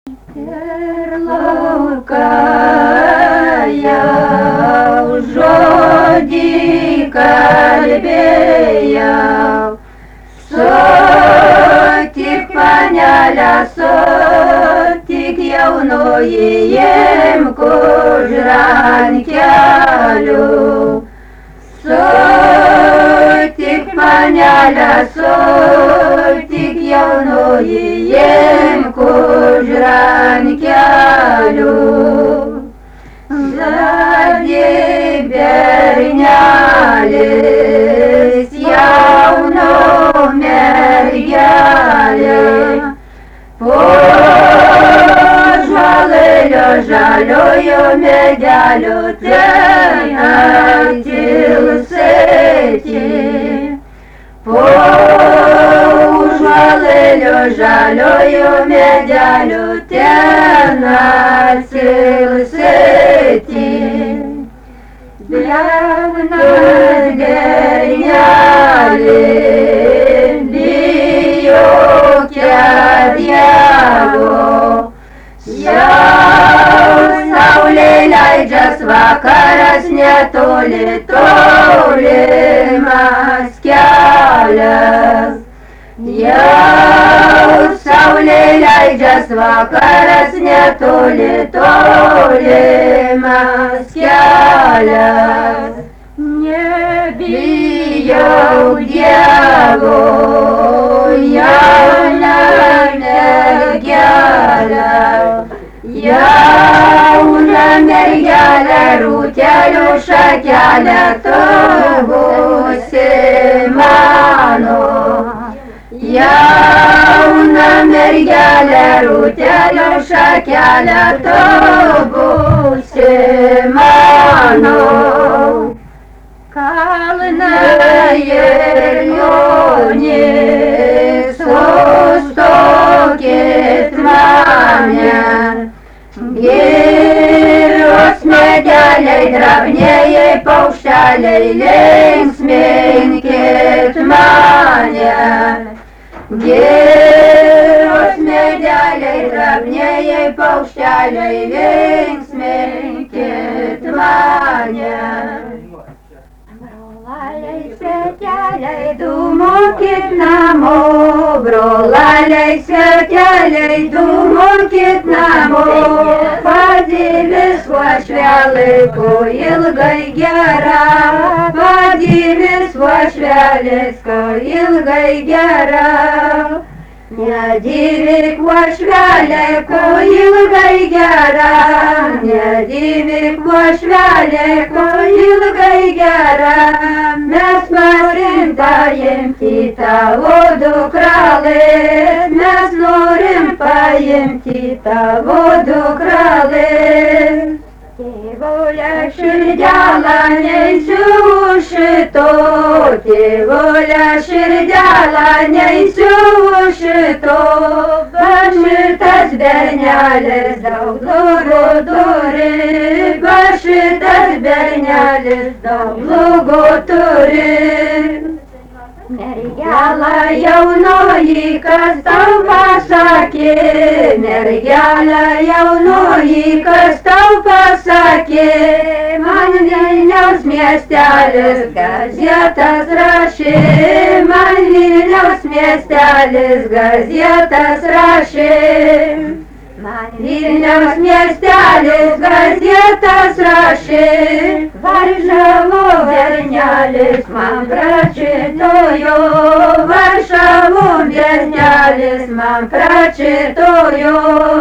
Ir lauką jau žodį kalbėjau, sutik panelę, sutik jaunoji imk už rankelių. Sutik panelę, sutik jaunoji imk už rankelių. Žadyk bernelis, jauno mergelė, po žalelio žaliojo medelio ten atilsėti. Po žalelio žaliojo medelio ten atilsėti. Jaunas berneli, bijok Dievo, jau saulė leidžias, vakaras netoli, tolimas kelias. Jau saulė leidžias, vakaras netoli, tolimas kelias. Nebijok Dievo, jauna mergelė, jauna mergelė, rūtelių šakelė, tu būsi mano. Jauna mergelė, rūtelių šakelė, tu būsi mano. Kalnai ir jonys, sustokit mane, girios medeliai, drabnieji paukšteliai, linksminkit mane. Girios medeliai, drabnieji paukšteliai, linksminkit mane. Brolaliai, sveteliai, dūmokit namo, brolaliai, sveteliai, dūmokit namo. Padėlis uošvelė, ko ilgai gera, padėlis uošvelės, ko ilgai gera. Nedirbk uošvelė, ko ilgai gera, nedirbk uošvelė, ko ilgai gera. Mes norim paimti tavo dukrelės, mes norim paimti tavo dukrelės. Tėvulė širdelę neisiu už šito, tėvulė širdelę neisiu už šito, bet šitas bernelis daug durų turi, bet šitas bernelis daug blogų turi. Mergelė jaunoji, kas tau pasakė, mergelė jaunoji, kas tau pasakė, man Vilniaus miestelis gazetas rašė, man Vilniaus miestelis gazetas rašė. Man Vilniaus miestelis gazetas rašė, Varšavo bernelis man pračitojo, Varšavo bernelis man pračitojo.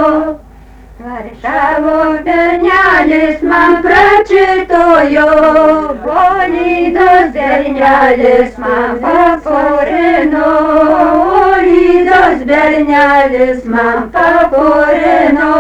Varšavo bernelis man pračitojo, Lydos bernelis man pakorino, Lydos bernelis man pakorino.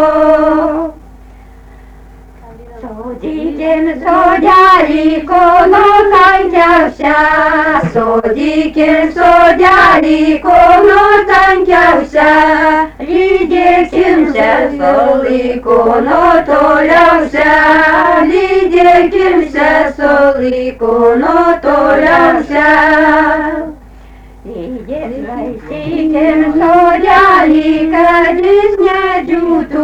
Sodykim sodelį, kono tankiausia, sodykim sodelį, kono tankiausia, lydėkim sesolį, kono toliausia, lydėkim sesolį, kono toliausia. Lydės laikykim sodelį, kad jis nedžiūtų,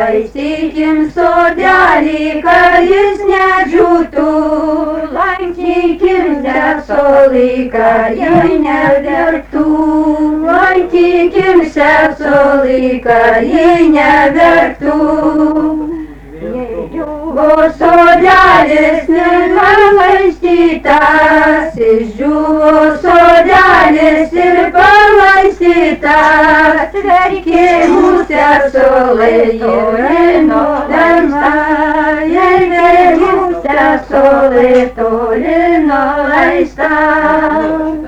Laistykim sodelį, kad jis nedžiūtų, lankykim sesolį, kad ji neverktų, lankykim sesolį, kad ji neverktų. Džiūvo sodelis nepalaistytas, išdžiūvo sodelis ir palaistytas, verkimų sesolai tolino leista, verkimų sesolai tolino leista.